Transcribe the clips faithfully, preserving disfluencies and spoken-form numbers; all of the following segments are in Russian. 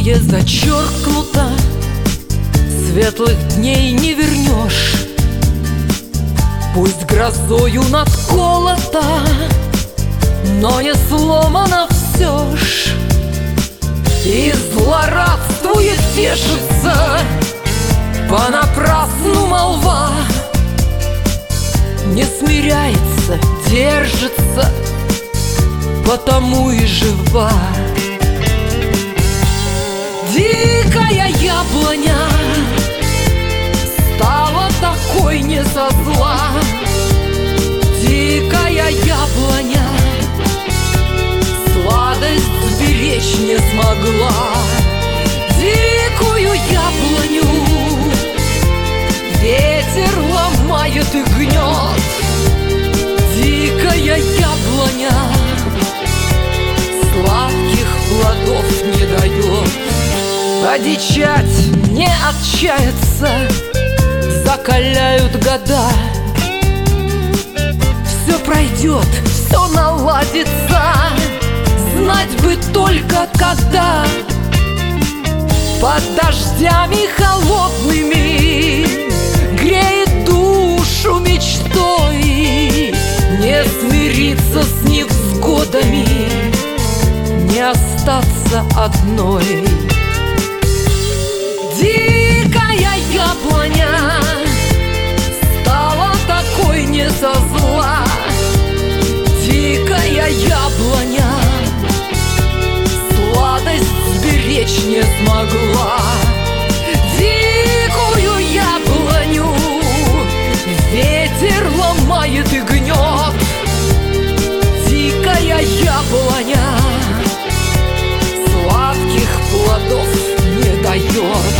Былое зачеркнуто, светлых дней не вернешь. Пусть грозою надколото, но не сломано все ж. И злорадствует, тешится понапрасну молва. Не смиряется, держится, потому и жива. Дикая яблоня стала такой не со зла. Дикая яблоня сладость сберечь не смогла. Дикую яблоню ветер ломает и гнет. Дикая яблоня сладких плодов не дает. Одичать не отчаяться, закаляют года. Все пройдет, все наладится, знать бы только когда. Под дождями холодными греет душу мечтой. Не смириться с невзгодами, не остаться одной. Дикая яблоня стала такой не со зла. Дикая яблоня сладость сберечь не смогла. Дикую яблоню ветер ломает и гнет. Дикая яблоня сладких плодов не дает.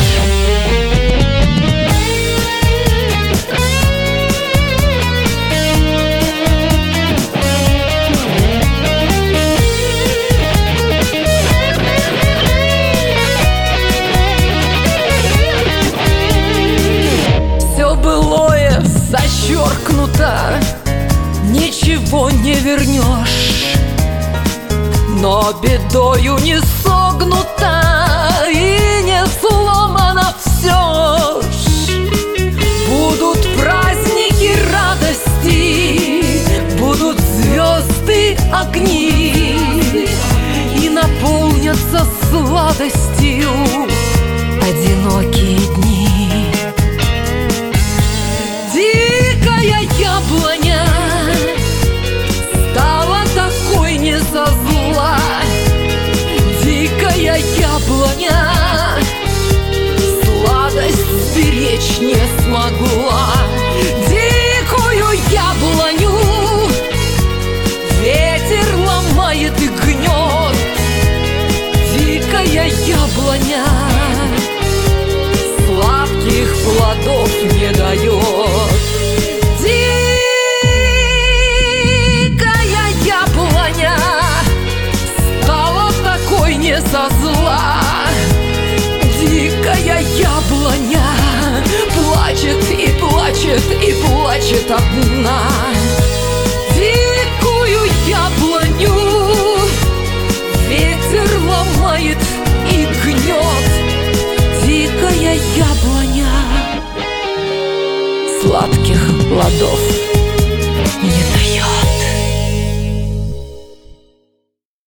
Все былое зачеркнуто, ничего не вернешь. Но бедою не согнута и не сломано все ж. Будут праздники радости, будут звезды огни, и наполнятся сладостью одинокие дни. Дикая яблоня стала такой не со зла. Дикая яблоня сладость сберечь не смогла. Дикую яблоню ветер ломает и гнет. Дикая яблоня сладких плодов не дает. Дикая яблоня стала такой не со зла. Дикая яблоня плачет и плачет и плачет одна. Дикую яблоню ветер ломает и гнет. Дикая яблоня сладких плодов